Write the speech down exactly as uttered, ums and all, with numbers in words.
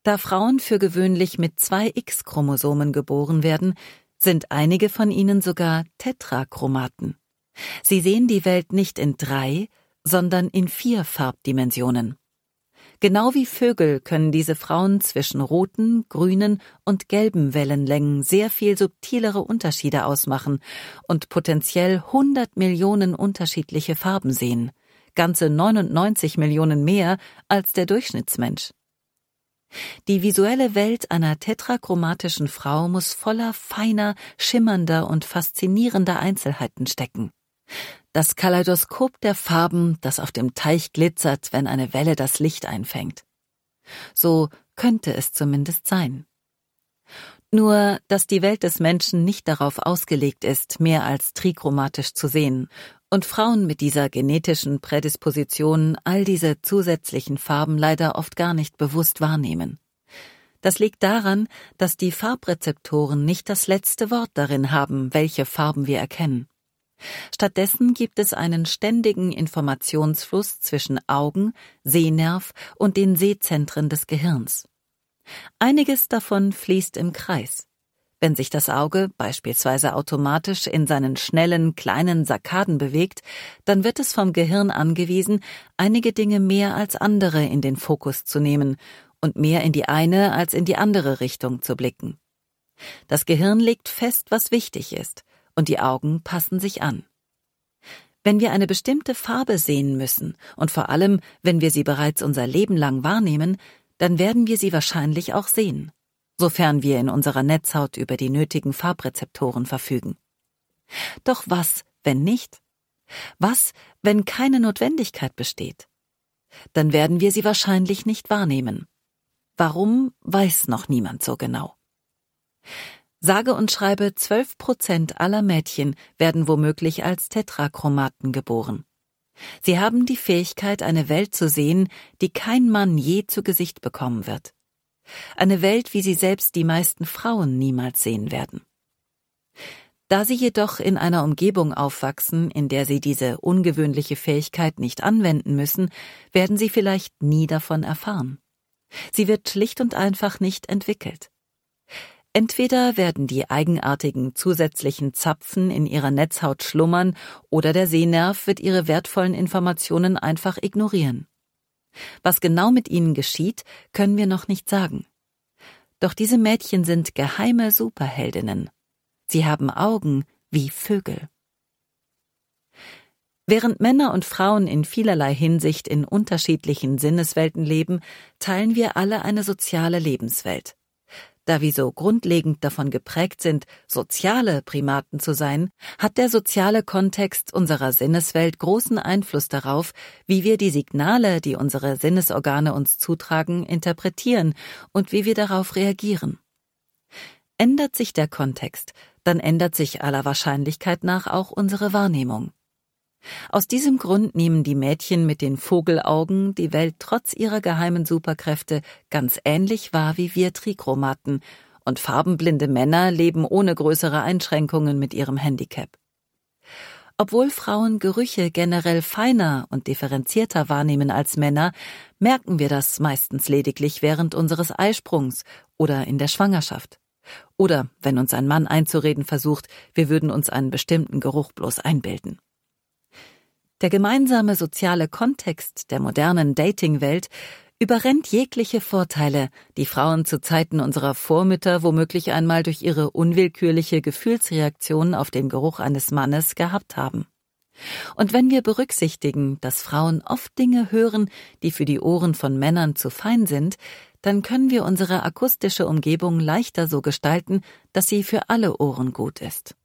Da Frauen für gewöhnlich mit zwei X-Chromosomen geboren werden, sind einige von ihnen sogar Tetrachromaten. Sie sehen die Welt nicht in drei, sondern in vier Farbdimensionen. Genau wie Vögel können diese Frauen zwischen roten, grünen und gelben Wellenlängen sehr viel subtilere Unterschiede ausmachen und potenziell hundert Millionen unterschiedliche Farben sehen, ganze neunundneunzig Millionen mehr als der Durchschnittsmensch. Die visuelle Welt einer tetrachromatischen Frau muss voller feiner, schimmernder und faszinierender Einzelheiten stecken. Das Kaleidoskop der Farben, das auf dem Teich glitzert, wenn eine Welle das Licht einfängt. So könnte es zumindest sein. Nur, dass die Welt des Menschen nicht darauf ausgelegt ist, mehr als trichromatisch zu sehen und Frauen mit dieser genetischen Prädisposition all diese zusätzlichen Farben leider oft gar nicht bewusst wahrnehmen. Das liegt daran, dass die Farbrezeptoren nicht das letzte Wort darin haben, welche Farben wir erkennen. Stattdessen gibt es einen ständigen Informationsfluss zwischen Augen, Sehnerv und den Sehzentren des Gehirns. Einiges davon fließt im Kreis. Wenn sich das Auge beispielsweise automatisch in seinen schnellen, kleinen Sakaden bewegt, dann wird es vom Gehirn angewiesen, einige Dinge mehr als andere in den Fokus zu nehmen und mehr in die eine als in die andere Richtung zu blicken. Das Gehirn legt fest, was wichtig ist, und die Augen passen sich an. Wenn wir eine bestimmte Farbe sehen müssen, und vor allem, wenn wir sie bereits unser Leben lang wahrnehmen, dann werden wir sie wahrscheinlich auch sehen, sofern wir in unserer Netzhaut über die nötigen Farbrezeptoren verfügen. Doch was, wenn nicht? Was, wenn keine Notwendigkeit besteht? Dann werden wir sie wahrscheinlich nicht wahrnehmen. Warum, weiß noch niemand so genau. Sage und schreibe, zwölf Prozent aller Mädchen werden womöglich als Tetrachromaten geboren. Sie haben die Fähigkeit, eine Welt zu sehen, die kein Mann je zu Gesicht bekommen wird. Eine Welt, wie sie selbst die meisten Frauen niemals sehen werden. Da sie jedoch in einer Umgebung aufwachsen, in der sie diese ungewöhnliche Fähigkeit nicht anwenden müssen, werden sie vielleicht nie davon erfahren. Sie wird schlicht und einfach nicht entwickelt. Entweder werden die eigenartigen zusätzlichen Zapfen in ihrer Netzhaut schlummern oder der Sehnerv wird ihre wertvollen Informationen einfach ignorieren. Was genau mit ihnen geschieht, können wir noch nicht sagen. Doch diese Mädchen sind geheime Superheldinnen. Sie haben Augen wie Vögel. Während Männer und Frauen in vielerlei Hinsicht in unterschiedlichen Sinneswelten leben, teilen wir alle eine soziale Lebenswelt. Da wir so grundlegend davon geprägt sind, soziale Primaten zu sein, hat der soziale Kontext unserer Sinneswelt großen Einfluss darauf, wie wir die Signale, die unsere Sinnesorgane uns zutragen, interpretieren und wie wir darauf reagieren. Ändert sich der Kontext, dann ändert sich aller Wahrscheinlichkeit nach auch unsere Wahrnehmung. Aus diesem Grund nehmen die Mädchen mit den Vogelaugen die Welt trotz ihrer geheimen Superkräfte ganz ähnlich wahr wie wir Trichromaten, und farbenblinde Männer leben ohne größere Einschränkungen mit ihrem Handicap. Obwohl Frauen Gerüche generell feiner und differenzierter wahrnehmen als Männer, merken wir das meistens lediglich während unseres Eisprungs oder in der Schwangerschaft. Oder wenn uns ein Mann einzureden versucht, wir würden uns einen bestimmten Geruch bloß einbilden. Der gemeinsame soziale Kontext der modernen Dating-Welt überrennt jegliche Vorteile, die Frauen zu Zeiten unserer Vormütter womöglich einmal durch ihre unwillkürliche Gefühlsreaktion auf den Geruch eines Mannes gehabt haben. Und wenn wir berücksichtigen, dass Frauen oft Dinge hören, die für die Ohren von Männern zu fein sind, dann können wir unsere akustische Umgebung leichter so gestalten, dass sie für alle Ohren gut ist.